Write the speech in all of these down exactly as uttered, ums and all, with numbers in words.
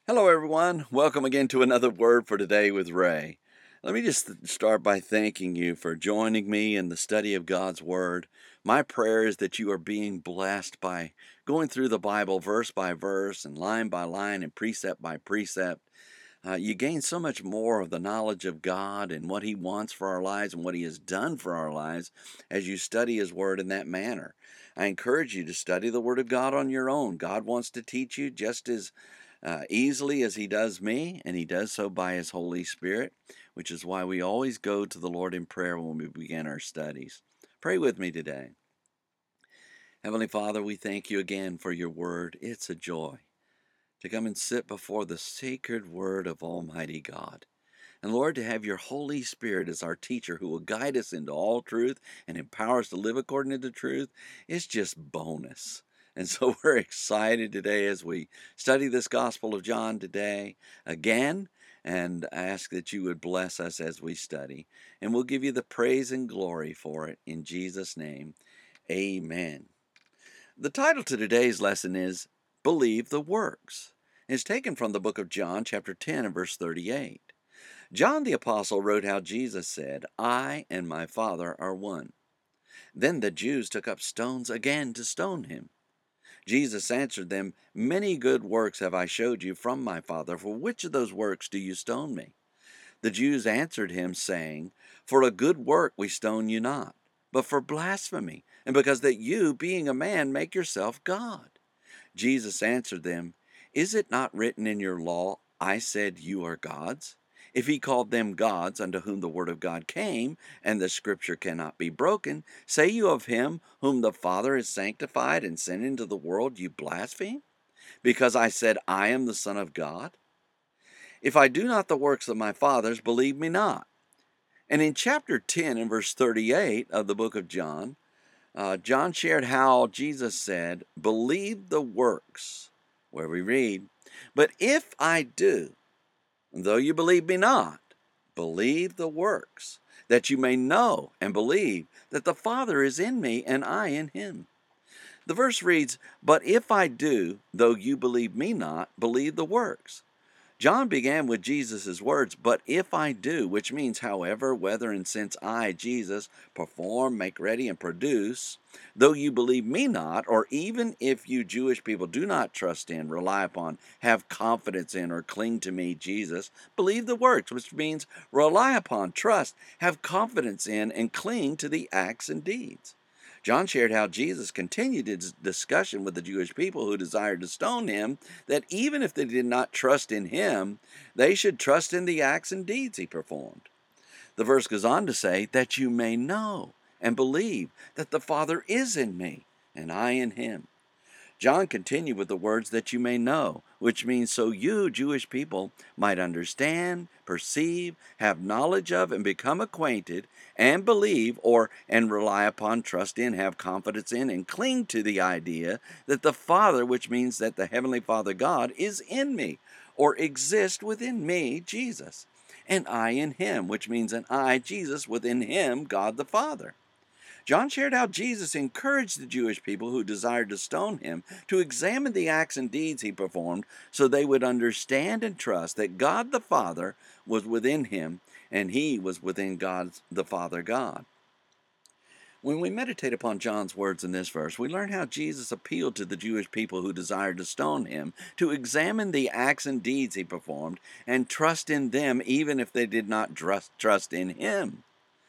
Hello, everyone. Welcome again to another Word for Today with Ray. Let me just start by thanking you for joining me in the study of God's Word. My prayer is that you are being blessed by going through the Bible verse by verse and line by line and precept by precept. Uh, you gain so much more of the knowledge of God and what He wants for our lives and what He has done for our lives as you study His Word in that manner. I encourage you to study the Word of God on your own. God wants to teach you just as uh, easily as He does me, and He does so by His Holy Spirit, which is why we always go to the Lord in prayer when we begin our studies. Pray with me today. Heavenly Father, we thank you again for your Word. It's a joy to come and sit before the sacred Word of Almighty God. And Lord, to have your Holy Spirit as our teacher who will guide us into all truth and empower us to live according to the truth is just bonus. And so we're excited today as we study this Gospel of John today again, and I ask that you would bless us as we study. And we'll give you the praise and glory for it in Jesus' name. Amen. The title to today's lesson is Believe the Works. It's taken from the book of John, chapter ten, and verse thirty-eight. John the Apostle wrote how Jesus said, I and my Father are one. Then the Jews took up stones again to stone him. Jesus answered them, Many good works have I showed you from my Father. For which of those works do you stone me? The Jews answered him, saying, For a good work we stone you not, but for blasphemy, and because that you, being a man, make yourself God. Jesus answered them, Is it not written in your law, I said you are gods? If he called them gods unto whom the word of God came, and the scripture cannot be broken, say you of him whom the Father has sanctified and sent into the world, you blaspheme? Because I said I am the Son of God? If I do not the works of my fathers, believe me not. And in chapter ten and verse thirty-eight of the book of John, uh, John shared how Jesus said, Believe the works, where we read, But if I do, though you believe me not, believe the works, that you may know and believe that the Father is in me and I in him. The verse reads, But if I do, though you believe me not, believe the works. John began with Jesus' words, but if I do, which means however, whether, and since I, Jesus, perform, make ready, and produce, though you believe me not, or even if you Jewish people do not trust in, rely upon, have confidence in, or cling to me, Jesus, believe the works, which means rely upon, trust, have confidence in, and cling to the acts and deeds. John shared how Jesus continued his discussion with the Jewish people who desired to stone him, that even if they did not trust in him, they should trust in the acts and deeds he performed. The verse goes on to say, that you may know and believe that the Father is in me, and I in him. John continued with the words that you may know, which means so you, Jewish people, might understand, perceive, have knowledge of, and become acquainted, and believe, or and rely upon, trust in, have confidence in, and cling to the idea that the Father, which means that the Heavenly Father God, is in me, or exists within me, Jesus, and I in him, which means an I, Jesus, within him, God the Father. John shared how Jesus encouraged the Jewish people who desired to stone him to examine the acts and deeds he performed so they would understand and trust that God the Father was within him and he was within God the Father God. When we meditate upon John's words in this verse, we learn how Jesus appealed to the Jewish people who desired to stone him to examine the acts and deeds he performed and trust in them even if they did not trust, trust in him.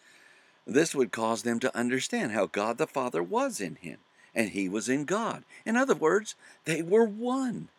This would cause them to understand how God the Father was in him, and he was in God. In other words, they were one.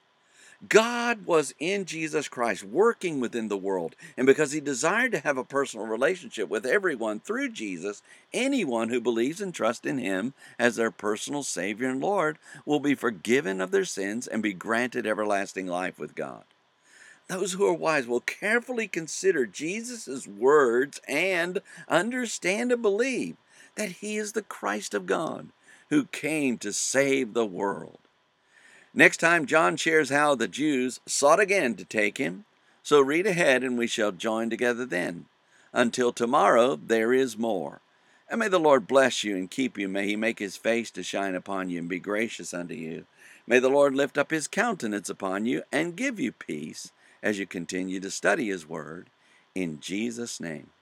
God was in Jesus Christ, working within the world, and because he desired to have a personal relationship with everyone through Jesus, anyone who believes and trusts in him as their personal Savior and Lord will be forgiven of their sins and be granted everlasting life with God. Those who are wise will carefully consider Jesus' words and understand and believe that he is the Christ of God who came to save the world. Next time, John shares how the Jews sought again to take him. So read ahead and we shall join together then. Until tomorrow, there is more. And may the Lord bless you and keep you. May he make his face to shine upon you and be gracious unto you. May the Lord lift up his countenance upon you and give you peace as you continue to study his word. In Jesus' name.